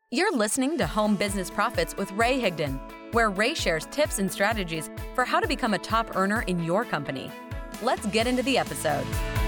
You're listening to Home Business Profits with Ray Higdon, where Ray shares tips and strategies for how to become a top earner in your company. Let's get into the episode.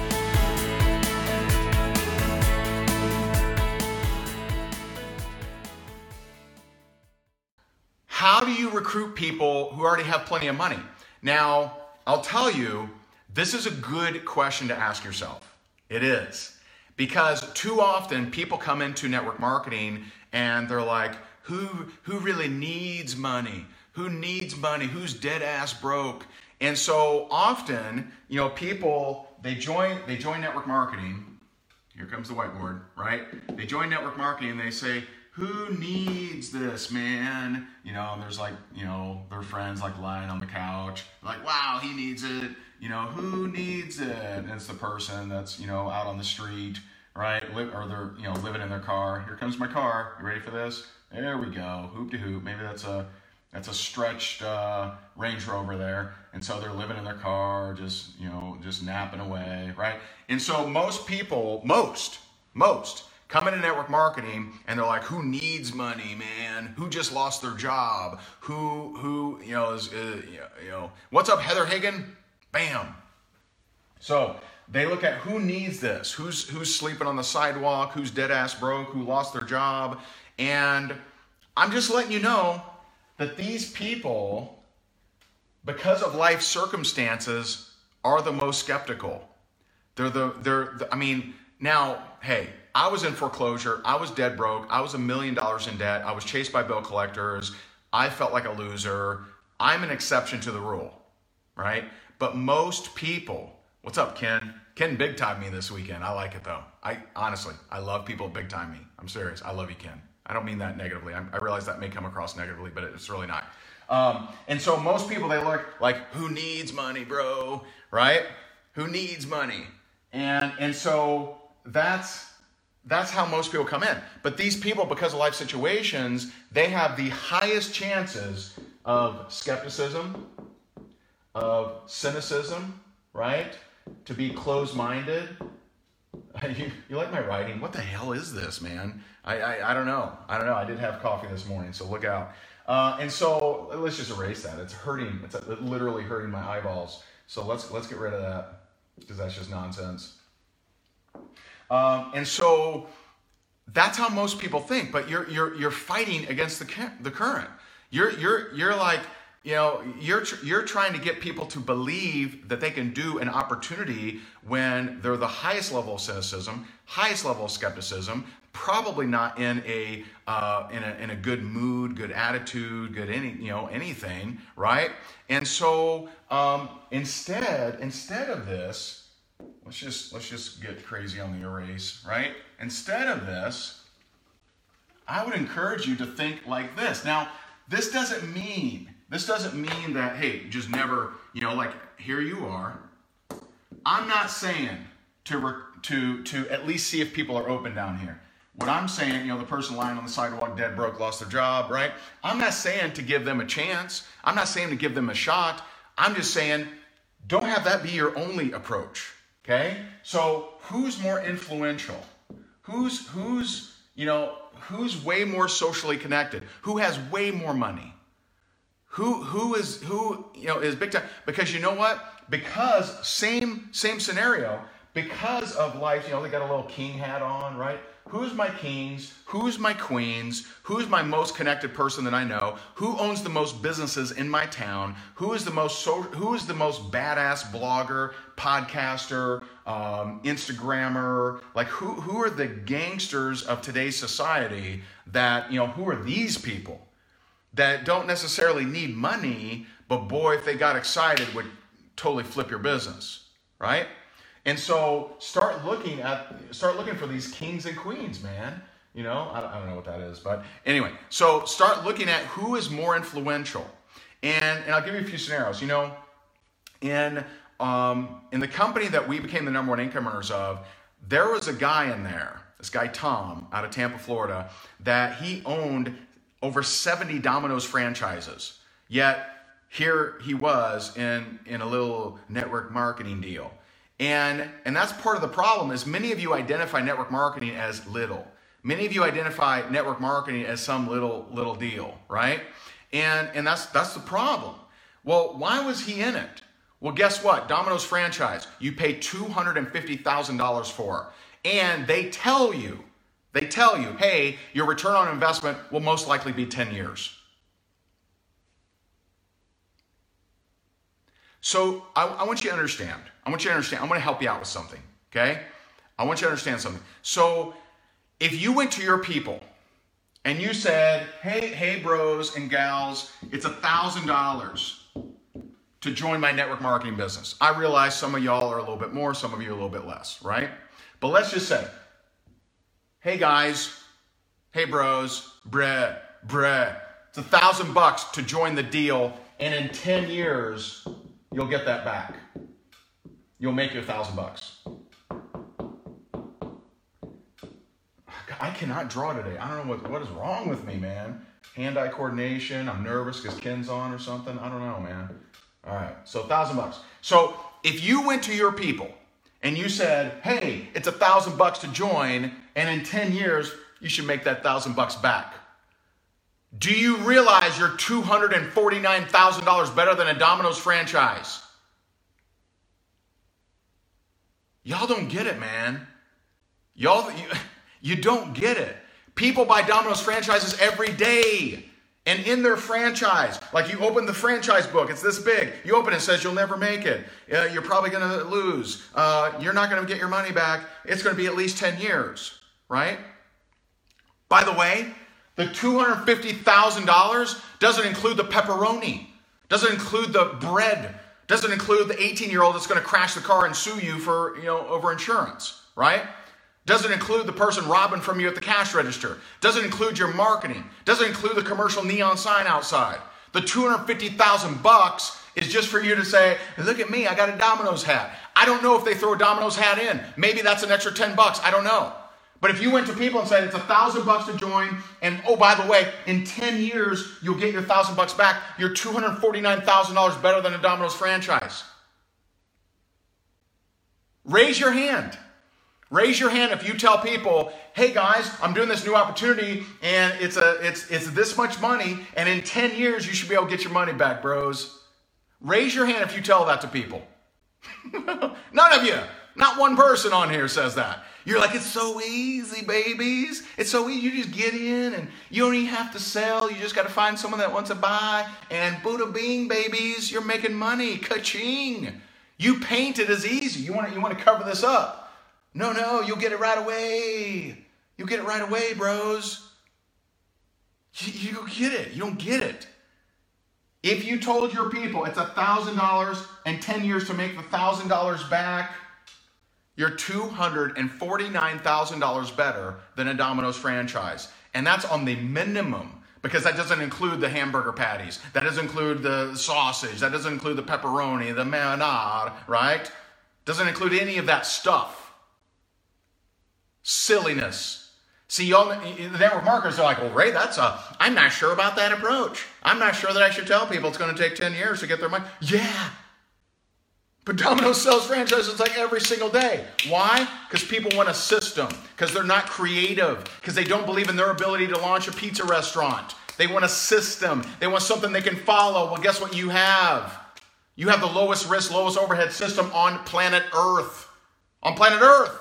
How do you recruit people who already have plenty of money? Now, I'll tell you, this is a good question to ask yourself. It is. Because too often people come into network marketing and they're like, who really needs money? Who needs money? Who's dead ass broke? And so often, people, they join network marketing. Here comes the whiteboard, right? They join network marketing and they say, who needs this, man? And there's their friends lying on the couch, like, wow, he needs it. Who needs it? And it's the person that's, out on the street, right? Or they're, living in their car. Here comes my car. You ready for this? There we go. Hoop de hoop. Maybe that's a stretched Range Rover there. And so they're living in their car, just napping away, right? And so most people, most come into network marketing and they're like, who needs money, man? Who just lost their job? Who is what's up, Heather Higdon? Bam. So they look at who needs this, who's sleeping on the sidewalk, who's dead ass broke, who lost their job. And I'm just letting you know that these people, because of life circumstances, are the most skeptical. Now, hey, I was in foreclosure. I was dead broke. I was $1 million in debt. I was chased by bill collectors. I felt like a loser. I'm an exception to the rule, right? But most people, what's up, Ken? Ken big time me this weekend. I like it though. I love people big time me. I'm serious. I love you, Ken. I don't mean that negatively. I realize that may come across negatively, but it's really not. And so most people, they look like, who needs money, bro? Right? Who needs money? And so that's how most people come in. But these people, because of life situations, they have the highest chances of skepticism, of cynicism, right? To be closed-minded. You like my writing? What the hell is this, man? I don't know. I did have coffee this morning, so look out. And so let's just erase that. It's hurting. It's literally hurting my eyeballs. So let's get rid of that, because that's just nonsense. And so that's how most people think. But you're fighting against the current. You're like, you're trying to get people to believe that they can do an opportunity when they're the highest level of cynicism, highest level of skepticism, probably not in a good mood, good attitude, good anything, right? And so instead of this, let's just get crazy on the erase, right? Instead of this, I would encourage you to think like this. Now, this doesn't mean that, hey, just never, here you are. I'm not saying to at least see if people are open down here. What I'm saying, the person lying on the sidewalk, dead broke, lost their job, right? I'm not saying to give them a chance. I'm not saying to give them a shot. I'm just saying, don't have that be your only approach, okay? So who's more influential? Who's way more socially connected? Who has way more money? Who is big time? Because you know what? Because same scenario, because of life, they got a little king hat on, right? Who's my kings? Who's my queens? Who's my most connected person that I know? Who owns the most businesses in my town? Who is the most badass blogger, podcaster, Instagrammer? Like who are the gangsters of today's society that, who are these people that don't necessarily need money, but boy, if they got excited, would totally flip your business, right? And so start looking for these kings and queens, man. I don't know what that is, but anyway, so start looking at who is more influential. And I'll give you a few scenarios. In the company that we became the number one income earners of, there was a guy in there, this guy Tom out of Tampa, Florida, that he owned over 70 Domino's franchises. Yet here he was in a little network marketing deal. And that's part of the problem is many of you identify network marketing as little. Many of you identify network marketing as some little deal, right? And that's the problem. Well, why was he in it? Well, guess what? Domino's franchise, you pay $250,000 for, and they tell you, hey, your return on investment will most likely be 10 years. So I want you to understand. I'm going to help you out with something, okay? I want you to understand something. So if you went to your people and you said, hey, bros and gals, it's $1,000 to join my network marketing business. I realize some of y'all are a little bit more, some of you are a little bit less, right? But let's just say, hey guys, hey bros, bruh, it's $1,000 to join the deal, and in 10 years, you'll get that back. You'll make your $1,000. I cannot draw today. I don't know what is wrong with me, man. Hand-eye coordination. I'm nervous because Ken's on or something. I don't know, man. All right, so $1,000. So if you went to your people and you said, hey, it's $1,000 to join, and in 10 years, you should make that $1,000 back. Do you realize you're $249,000 better than a Domino's franchise? Y'all don't get it, man. You don't get it. People buy Domino's franchises every day. And in their franchise, like you open the franchise book, it's this big. You open it, it says you'll never make it. You're probably going to lose. You're not going to get your money back. It's going to be at least 10 years, right? By the way, the $250,000 doesn't include the pepperoni, doesn't include the bread, doesn't include the 18-year-old that's going to crash the car and sue you for, over insurance, right? Doesn't include the person robbing from you at the cash register. Doesn't include your marketing. Doesn't include the commercial neon sign outside. The $250,000 is just for you to say, look at me, I got a Domino's hat. I don't know if they throw a Domino's hat in. Maybe that's an extra $10. I don't know. But if you went to people and said it's $1,000 to join, and oh, by the way, in 10 years, you'll get your $1,000 back, you're $249,000 better than a Domino's franchise. Raise your hand. Raise your hand if you tell people, hey guys, I'm doing this new opportunity and it's this much money, and in 10 years you should be able to get your money back, bros. Raise your hand if you tell that to people. None of you. Not one person on here says that. You're like, it's so easy, babies. It's so easy. You just get in and you don't even have to sell. You just got to find someone that wants to buy, and bada bing, babies, you're making money. Ka-ching. You paint it as easy. You want to cover this up. No, you'll get it right away. You'll get it right away, bros. You don't get it. You don't get it. If you told your people it's $1,000 and 10 years to make the $1,000 back, you're $249,000 better than a Domino's franchise. And that's on the minimum, because that doesn't include the hamburger patties. That doesn't include the sausage. That doesn't include the pepperoni, the marinade, right? Doesn't include any of that stuff. Silliness. See, the network marketers are like, well, Ray, I'm not sure about that approach. I'm not sure that I should tell people it's going to take 10 years to get their money. Yeah. But Domino's sells franchises like every single day. Why? Because people want a system. Because they're not creative. Because they don't believe in their ability to launch a pizza restaurant. They want a system. They want something they can follow. Well, guess what you have? You have the lowest risk, lowest overhead system on planet Earth. On planet Earth.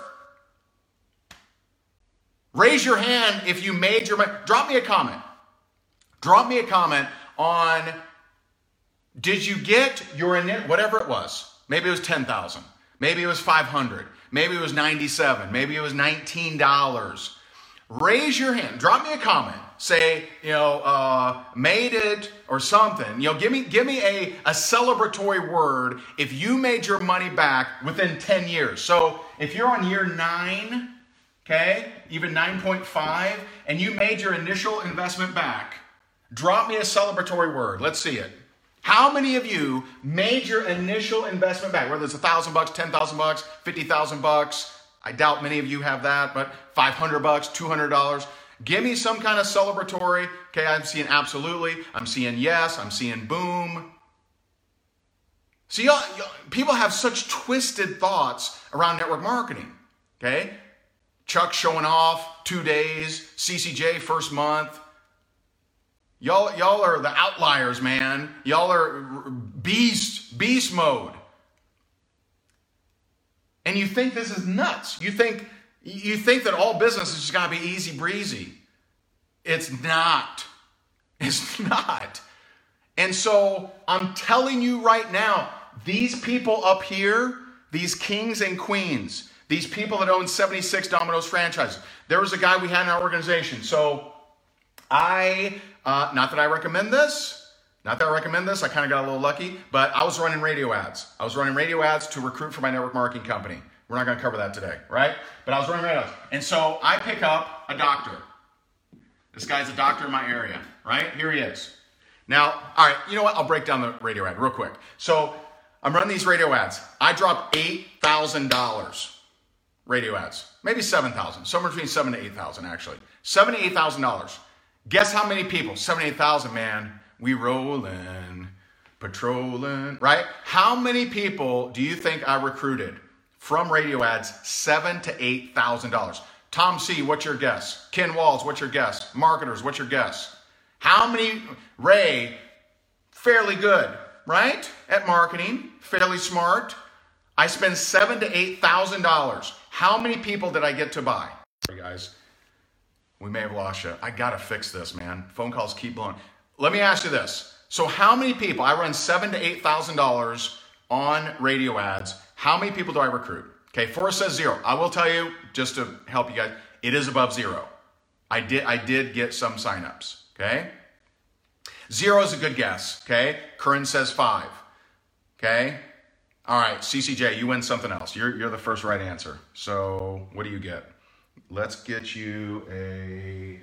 Raise your hand if you made your money. Drop me a comment. Drop me a comment on, did you get your, whatever it was. Maybe it was 10,000. Maybe it was 500. Maybe it was 97. Maybe it was $19. Raise your hand. Drop me a comment. Say, made it or something. Give me a celebratory word if you made your money back within 10 years. So if you're on year 9, okay, even 9.5, and you made your initial investment back, drop me a celebratory word. Let's see it. How many of you made your initial investment back? Whether it's $1,000, $10,000, $50,000. I doubt many of you have that, but $500, $200. Give me some kind of celebratory. Okay, I'm seeing absolutely. I'm seeing yes. I'm seeing boom. See, people have such twisted thoughts around network marketing. Okay? Chuck showing off 2 days, CCJ first month. Y'all are the outliers, man. Y'all are beast mode. And you think this is nuts. You think that all business is just gonna be easy breezy. It's not. It's not. And so I'm telling you right now, these people up here, these kings and queens, these people that own 76 Domino's franchises. There was a guy we had in our organization. So not that I recommend this. I kind of got a little lucky, but I was running radio ads. I was running radio ads to recruit for my network marketing company. We're not going to cover that today, right? But I was running radio ads. And so I pick up a doctor. This guy's a doctor in my area, right? Here he is. Now, all right, you know what? I'll break down the radio ad real quick. So I'm running these radio ads. I drop $8,000 radio ads, maybe $7,000, somewhere between $7,000 to $8,000 actually. $7,000 to $8,000. Guess how many people? 78,000, man. We rollin', patrolling, right? How many people do you think I recruited from radio ads? $7,000 to $8,000. Tom C., what's your guess? Ken Walls, what's your guess? Marketers, what's your guess? How many? Ray, fairly good, right? At marketing, fairly smart. I spend $7,000 to $8,000. How many people did I get to buy? Sorry, guys. We may have lost you. I got to fix this, man. Phone calls keep blowing. Let me ask you this. So how many people, I run $7,000 to $8,000 on radio ads. How many people do I recruit? Okay, Forrest says 0. I will tell you, just to help you guys, it is above 0. I did get some signups, okay? 0 is a good guess, okay? Curran says 5, okay? All right, CCJ, you win something else. You're the first right answer. So what do you get? Let's get you a...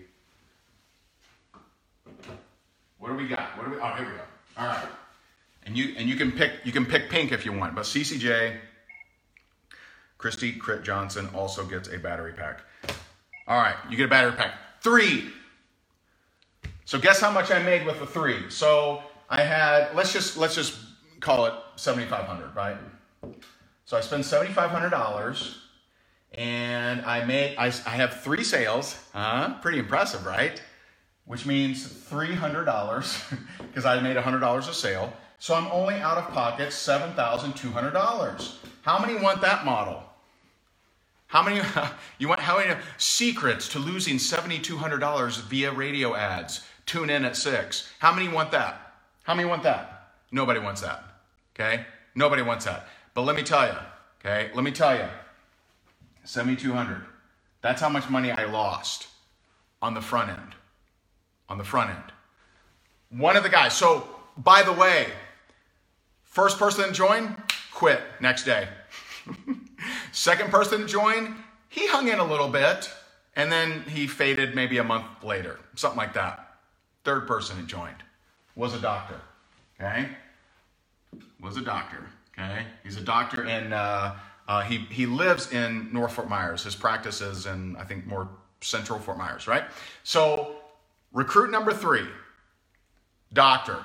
What do we got? Oh, here we go. All right. And you can pick pink if you want, but CCJ, Christy Crit Johnson also gets a battery pack. All right, you get a battery pack. 3. So guess how much I made with the 3. So I had, let's just call it $7,500, right? So I spent $7,500 and I have 3 sales. Pretty impressive, right? Which means $300 because I made $100 a sale. So I'm only out of pocket $7,200. How many want that model? How many secrets to losing $7,200 via radio ads? Tune in at 6. How many want that? How many want that? Nobody wants that. Okay? Nobody wants that. But let me tell you, okay? Let me tell you, $7,200. That's how much money I lost on the front end. On the front end. One of the guys, so by the way, first person to join, quit next day. Second person to join, he hung in a little bit and then he faded maybe a month later, something like that. Third person that joined was a doctor, okay? Was a doctor, okay? He's a doctor and he lives in North Fort Myers. His practice is in, I think, more central Fort Myers, right? So recruit number 3, doctor.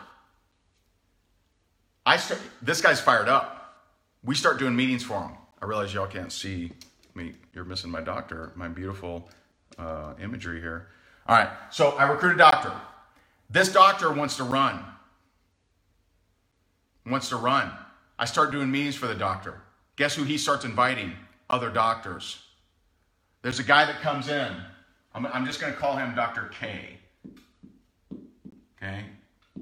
This guy's fired up. We start doing meetings for him. I realize y'all can't see me. You're missing my doctor, my beautiful imagery here. All right, so I recruit a doctor. This doctor wants to run. I start doing meetings for the doctor. Guess who he starts inviting? Other doctors. There's a guy that comes in. I'm just going to call him Dr. K. Okay?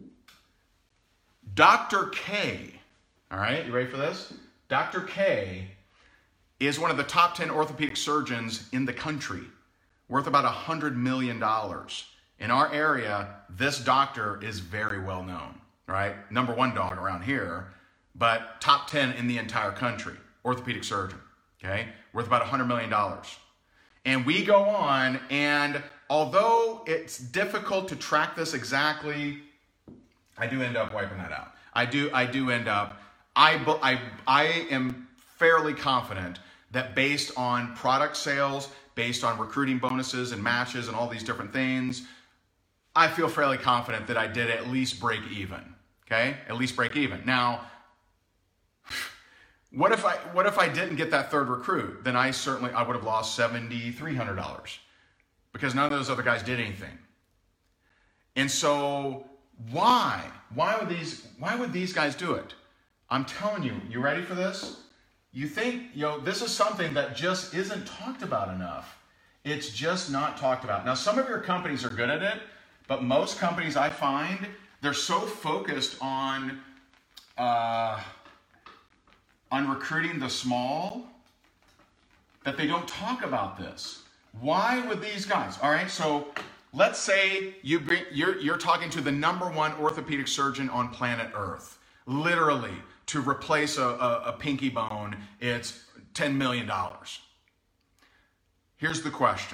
Dr. K, all right, you ready for this? Dr. K is one of the top 10 orthopedic surgeons in the country, worth about $100 million. In our area, this doctor is very well known, right? Number 1 dog around here, but top 10 in the entire country, orthopedic surgeon, okay? Worth about $100 million. And we go on, and although it's difficult to track this exactly, I do end up wiping that out. I do end up, I am fairly confident that based on product sales, based on recruiting bonuses and matches and all these different things, I feel fairly confident that I did at least break even, okay? At least break even. Now, What if I didn't get that third recruit? Then I would have lost $7,300 because none of those other guys did anything. And so why would these guys do it? I'm telling you, you ready for this? You think, this is something that just isn't talked about enough. It's just not talked about. Now, some of your companies are good at it, but most companies I find, they're so focused on recruiting the small that they don't talk about this. Why would these guys? All right, so let's say you're talking to the #1 orthopedic surgeon on planet Earth. Literally, to replace a pinky bone, it's $10 million. Here's the question.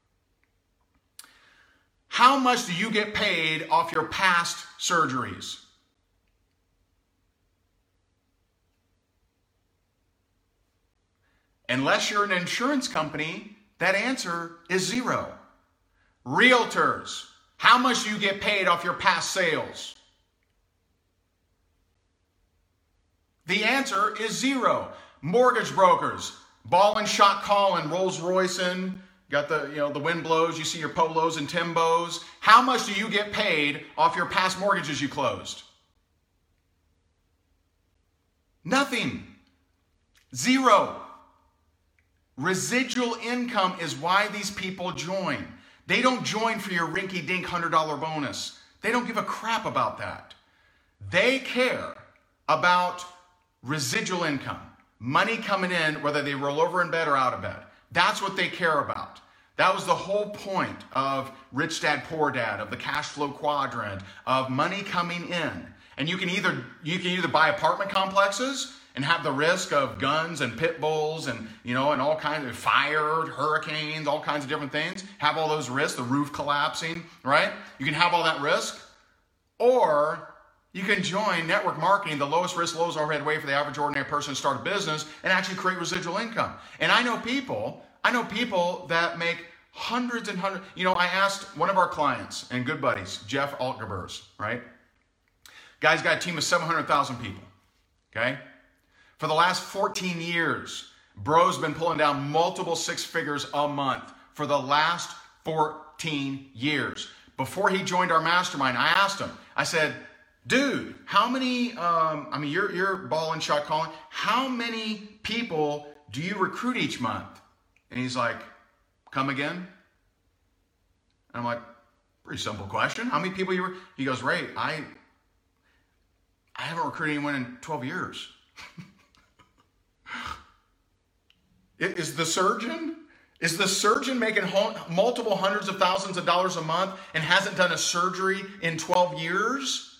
How much do you get paid off your past surgeries? Unless you're an insurance company, that answer is 0. Realtors, how much do you get paid off your past sales? The answer is 0. Mortgage brokers, ball and shot calling, Rolls Roycing, got the wind blows, you see your polos and Timbos. How much do you get paid off your past mortgages you closed? Nothing. 0. Residual income is why these people join. They don't join for your rinky-dink $100 bonus. They don't give a crap about that. They care about residual income, money coming in, whether they roll over in bed or out of bed. That's what they care about. That was the whole point of Rich Dad, Poor Dad, of the cash flow quadrant, of money coming in. And you can either buy apartment complexes and have the risk of guns and pit bulls and all kinds of fire, hurricanes, all kinds of different things. Have all those risks, the roof collapsing, right? You can have all that risk. Or you can join network marketing, the lowest risk, lowest overhead way for the average ordinary person to start a business and actually create residual income. And I know people that make hundreds and hundreds. I asked one of our clients and good buddies, Jeff Altgebers, right? Guy's got a team of 700,000 people, okay? For the last 14 years, bro's been pulling down multiple 6 figures a month for the last 14 years. Before he joined our mastermind, I asked him, I said, dude, how many, you're ball and shot calling, how many people do you recruit each month? And he's like, come again? And I'm like, pretty simple question. How many people he goes, Ray, I haven't recruited anyone in 12 years. Is the surgeon making multiple hundreds of thousands of dollars a month and hasn't done a surgery in 12 years?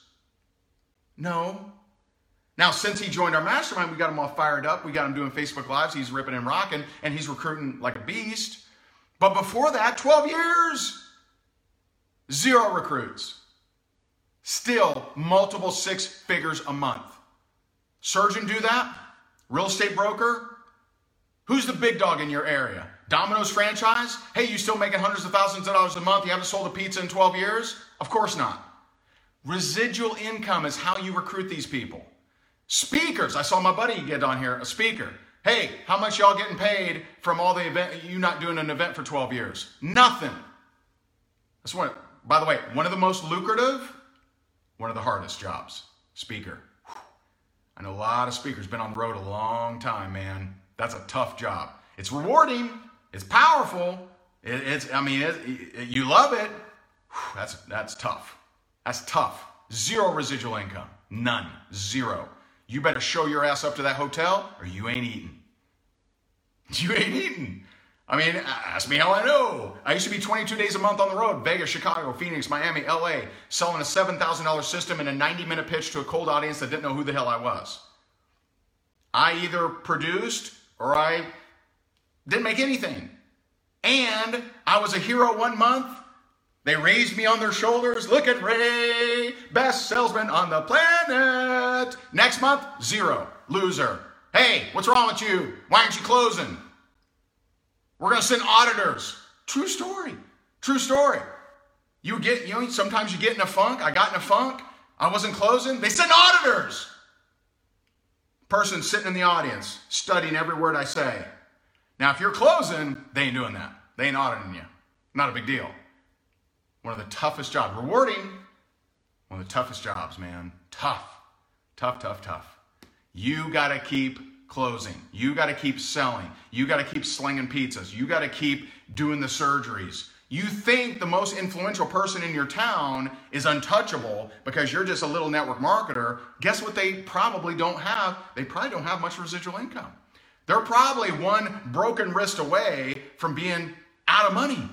No. Now, since he joined our mastermind, we got him all fired up. We got him doing Facebook Lives. He's ripping and rocking, and he's recruiting like a beast. But before that, 12 years, 0 recruits. Still multiple 6 figures a month. Surgeon do that? Real estate broker? Who's the big dog in your area? Domino's franchise? Hey, you still making hundreds of thousands of dollars a month? You haven't sold a pizza in 12 years? Of course not. Residual income is how you recruit these people. Speakers. I saw my buddy get on here, a speaker. Hey, how much y'all getting paid from all the event, you not doing an event for 12 years? Nothing. That's by the way, one of the most lucrative, one of the hardest jobs, speaker. I know a lot of speakers, been on the road a long time, man. That's a tough job. It's rewarding. It's powerful. You love it. That's tough. That's tough. 0 residual income. None. 0. You better show your ass up to that hotel or you ain't eating. You ain't eating. Ask me how I know. I used to be 22 days a month on the road. Vegas, Chicago, Phoenix, Miami, LA, selling a $7,000 system in a 90-minute pitch to a cold audience that didn't know who the hell I was. I either produced or I didn't make anything. And I was a hero one month. They raised me on their shoulders. Look at Ray, best salesman on the planet. Next month, 0, loser. Hey, what's wrong with you? Why aren't you closing? We're going to send auditors. True story. True story. Sometimes you get in a funk. I got in a funk. I wasn't closing. They send auditors. person sitting in the audience, studying every word I say. Now, if you're closing, they ain't doing that. They ain't auditing you. Not a big deal. One of the toughest jobs. Rewarding. One of the toughest jobs, man. Tough. Tough, tough, tough. You got to keep closing. You got to keep selling. You got to keep slinging pizzas. You got to keep doing the surgeries. You think the most influential person in your town is untouchable because you're just a little network marketer. Guess what they probably don't have? They probably don't have much residual income. They're probably one broken wrist away from being out of money.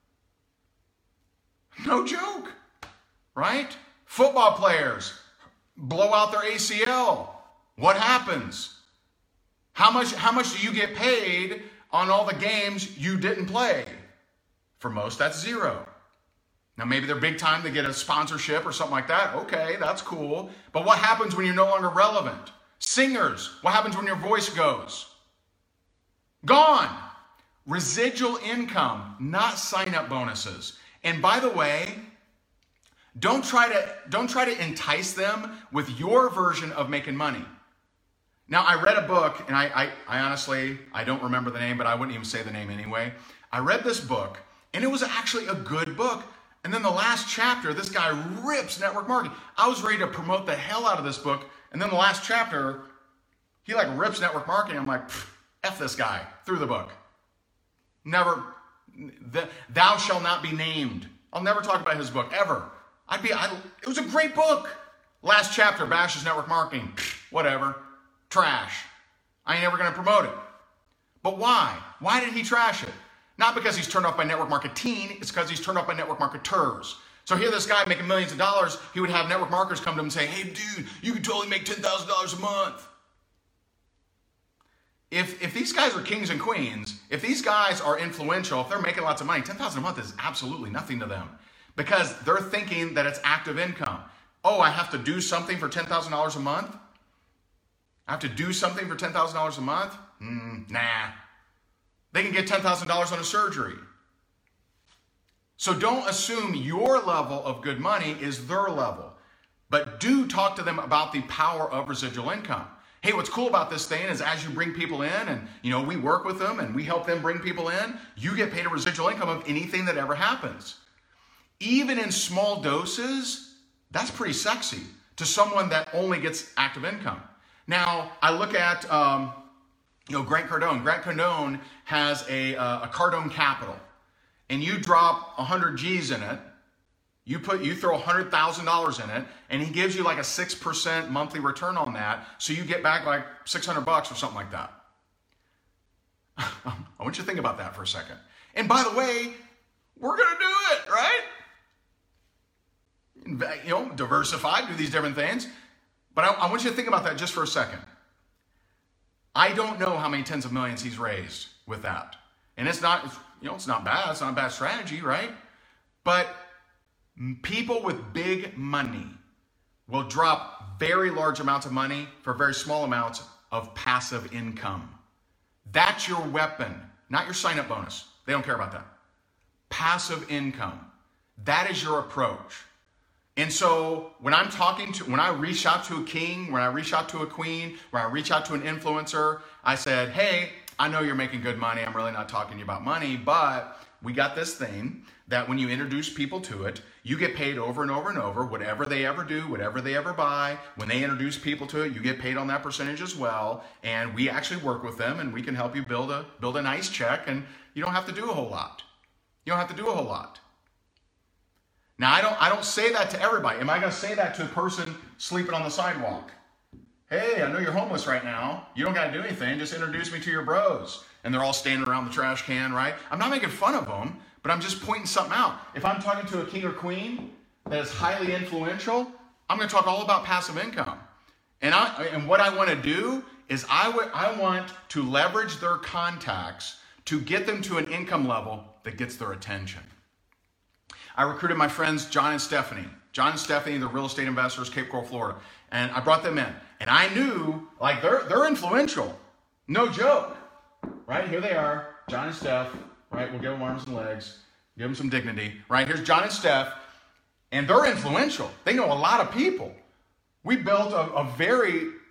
No joke, right? Football players blow out their ACL. What happens? How much do you get paid on all the games you didn't play? For most, that's zero. Now, maybe they're big time, they get a sponsorship or something like that. Okay, that's cool. But what happens when you're no longer relevant? Singers, what happens when your voice goes? Gone. Residual income, not sign-up bonuses. And by the way, don't try to entice them with your version of making money. Now, I read a book, and I honestly, I don't remember the name, but I wouldn't even say the name anyway. I read this book, and it was actually a good book. And then the last chapter, this guy rips network marketing. I was ready to promote the hell out of this book. And then the last chapter, he like rips network marketing. I'm like, F this guy, through the book. Never, thou shall not be named. I'll never talk about his book, ever. It was a great book. Last chapter, bashes network marketing. Whatever, trash. I ain't ever gonna promote it. But why? Why did he trash it? Not because he's turned off by network marketing, it's because he's turned off by network marketers. So here this guy making millions of dollars, he would have network marketers come to him and say, hey dude, you can totally make $10,000 a month. If these guys are kings and queens, if these guys are influential, if they're making lots of money, $10,000 a month is absolutely nothing to them because they're thinking that it's active income. Oh, I have to do something for $10,000 a month? I have to do something for $10,000 a month? Nah. They can get $10,000 on a surgery. So don't assume your level of good money is their level, but do talk to them about the power of residual income. Hey, what's cool about this thing is as you bring people in and we work with them and we help them bring people in, you get paid a residual income of anything that ever happens. Even in small doses, that's pretty sexy to someone that only gets active income. Now, I look at Grant Cardone. Grant Cardone has a Cardone Capital, and you drop 100 G's in it. You throw $100,000 in it, and he gives you like a 6% monthly return on that, so you get back like $600 or something like that. I want you to think about that for a second. And by the way, we're gonna do it, right? Diversify, do these different things. But I want you to think about that just for a second. I don't know how many tens of millions he's raised with that. And it's not bad. It's not a bad strategy, right? But people with big money will drop very large amounts of money for very small amounts of passive income. That's your weapon, not your sign-up bonus. They don't care about that. Passive income. That is your approach. And so when I reach out to a king, when I reach out to a queen, when I reach out to an influencer, I said, hey, I know you're making good money. I'm really not talking to you about money, but we got this thing that when you introduce people to it, you get paid over and over and over, whatever they ever do, whatever they ever buy. When they introduce people to it, you get paid on that percentage as well. And we actually work with them and we can help you build a nice check, and you don't have to do a whole lot. You don't have to do a whole lot. Now, I don't say that to everybody. Am I going to say that to a person sleeping on the sidewalk? Hey, I know you're homeless right now. You don't got to do anything. Just introduce me to your bros. And they're all standing around the trash can, right? I'm not making fun of them, but I'm just pointing something out. If I'm talking to a king or queen that is highly influential, I'm going to talk all about passive income. And what I want to do is I want to leverage their contacts to get them to an income level that gets their attention. I recruited my friends, John and Stephanie. John and Stephanie, the real estate investors, Cape Coral, Florida. And I brought them in. And I knew, like, they're influential. No joke. Right? Here they are, John and Steph. Right? We'll give them arms and legs. Give them some dignity. Right? Here's John and Steph. And they're influential. They know a lot of people. We built a very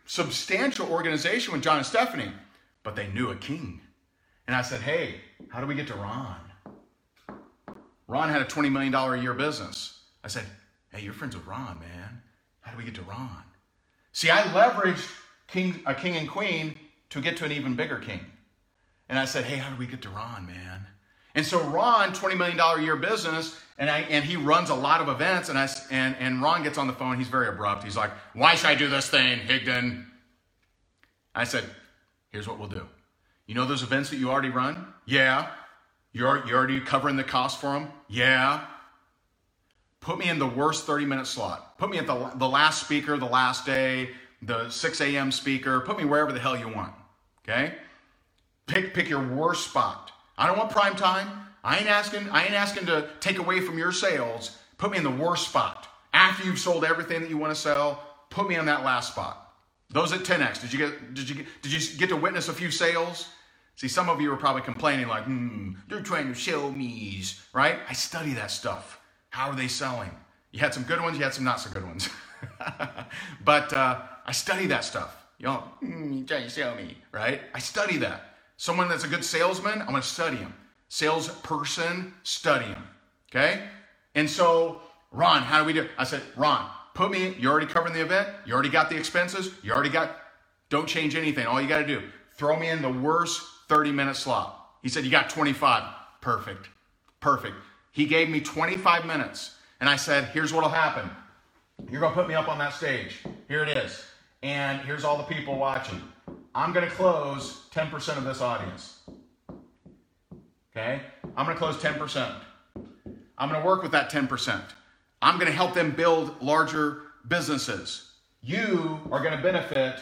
substantial organization with John and Stephanie, but they knew a king. And I said, hey, how do we get to Ron? Ron had a $20 million a year business. I said, hey, you're friends with Ron, man. How do we get to Ron? See, I leveraged a king and queen to get to an even bigger king. And I said, hey, how do we get to Ron, man? And so Ron, $20 million a year business, and he runs a lot of events, and Ron gets on the phone. He's very abrupt. He's like, why should I do this thing, Higdon? I said, here's what we'll do. You know those events that you already run? Yeah. You're already covering the cost for them? Yeah. Put me in the worst 30-minute slot. Put me at the last speaker, the last day, the 6 a.m. speaker. Put me wherever the hell you want, okay? Pick your worst spot. I don't want prime time. I ain't asking to take away from your sales. Put me in the worst spot. After you've sold everything that you want to sell, put me on that last spot. Those at 10X, did you get to witness a few sales? See, some of you are probably complaining like, they're trying to sell me, right? I study that stuff. How are they selling? You had some good ones, you had some not so good ones. But I study that stuff. You know, you're trying to sell me, right? I study that. Someone that's a good salesman, I'm going to study him. Salesperson, study him, okay? And so, Ron, how do we do it? I said, Ron, put me, you're already covering the event. You already got the expenses. Don't change anything. All you got to do, throw me in the worst 30-minute slot. He said, you got 25. Perfect. He gave me 25 minutes. And I said, here's what'll happen. You're going to put me up on that stage. Here it is. And here's all the people watching. I'm going to close 10% of this audience. Okay? I'm going to close 10%. I'm going to work with that 10%. I'm going to help them build larger businesses. You are going to benefit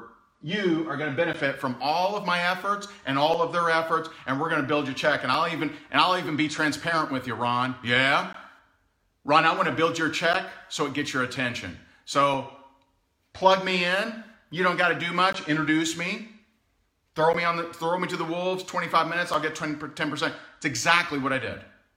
from all of my efforts and all of their efforts, and we're going to build your check. And I'll even be transparent with you, Ron. Yeah? Ron, I want to build your check so it gets your attention. So plug me in. You don't got to do much. Introduce me. Throw me to the wolves. 25 minutes. I'll get 10%. It's exactly what I did.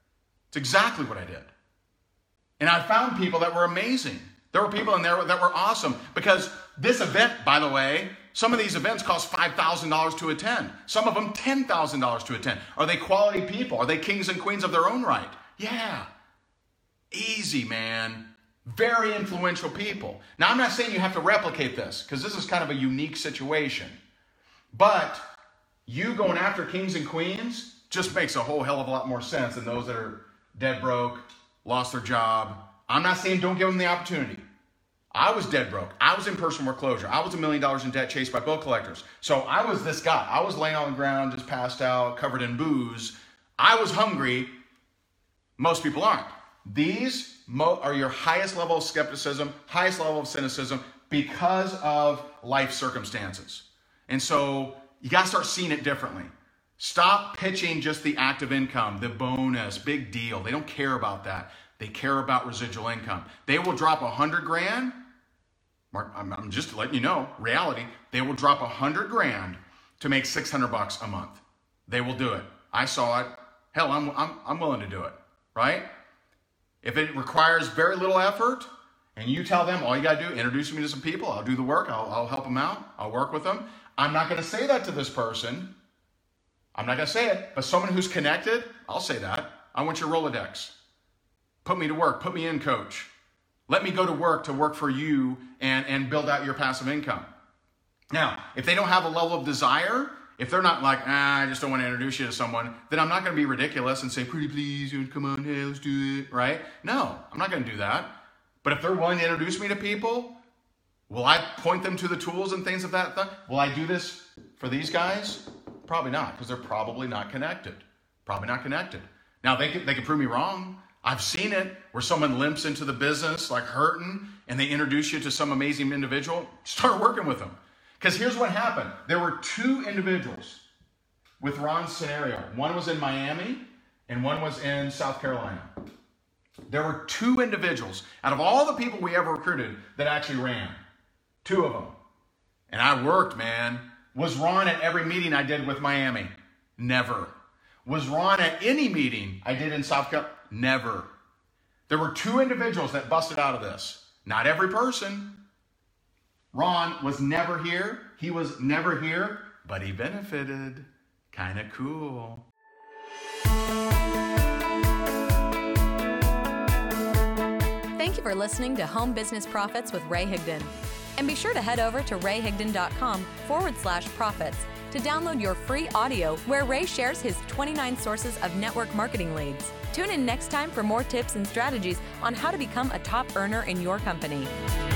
And I found people that were amazing. There were people in there that were awesome because this event, by the way, some of these events cost $5,000 to attend. Some of them $10,000 to attend. Are they quality people? Are they kings and queens of their own right? Yeah. Easy, man. Very influential people. Now, I'm not saying you have to replicate this because this is kind of a unique situation. But you going after kings and queens just makes a whole hell of a lot more sense than those that are dead broke, lost their job. I'm not saying don't give them the opportunity. I was dead broke. I was in personal foreclosure. I was $1 million in debt chased by bill collectors. So I was this guy. I was laying on the ground, just passed out, covered in booze. I was hungry. Most people aren't. These are your highest level of skepticism, highest level of cynicism because of life circumstances. And so you got to start seeing it differently. Stop pitching just the active income, the bonus, big deal. They don't care about that. They care about residual income. They will drop $100,000. Mark, I'm just letting you know, reality. They will drop $100,000 to make $600 a month. They will do it. I saw it. Hell, I'm willing to do it, right? If it requires very little effort, and you tell them all you got to do, introduce me to some people, I'll do the work, I'll help them out, I'll work with them. I'm not going to say that to this person. I'm not going to say it, but someone who's connected, I'll say that. I want your Rolodex. Put me to work. Put me in, coach. Let me go to work for you and build out your passive income. Now, if they don't have a level of desire, if they're not like, I just don't want to introduce you to someone, then I'm not going to be ridiculous and say, pretty please, come on, hey, let's do it, right? No, I'm not going to do that. But if they're willing to introduce me to people, will I point them to the tools and things of that? Will I do this for these guys? Probably not, because they're probably not connected. Now, they can prove me wrong. I've seen it where someone limps into the business like hurting and they introduce you to some amazing individual. Start working with them. Because here's what happened. There were two individuals with Ron's scenario. One was in Miami and one was in South Carolina. There were two individuals out of all the people we ever recruited that actually ran. Two of them. And I worked, man. Was Ron at every meeting I did with Miami? Never. Was Ron at any meeting I did in South Carolina? Never. There were two individuals that busted out of this. Not every person. Ron was never here. He was never here, but he benefited. Kind of cool. Thank you for listening to Home Business Profits with Ray Higdon. And be sure to head over to rayhigdon.com/profits to download your free audio where Ray shares his 29 sources of network marketing leads. Tune in next time for more tips and strategies on how to become a top earner in your company.